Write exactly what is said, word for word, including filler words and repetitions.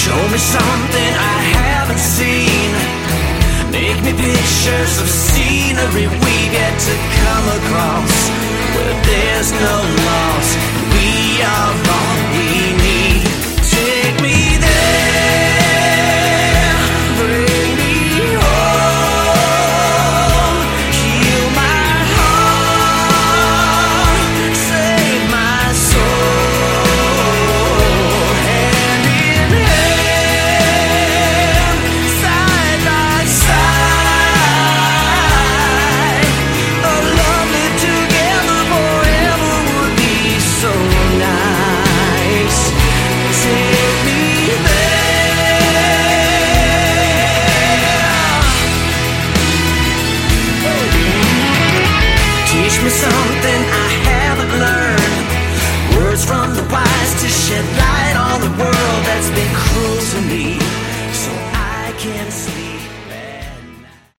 Show me something I haven't seen. Make me pictures of scenery we get to come across, where there's no loss. We are wrong.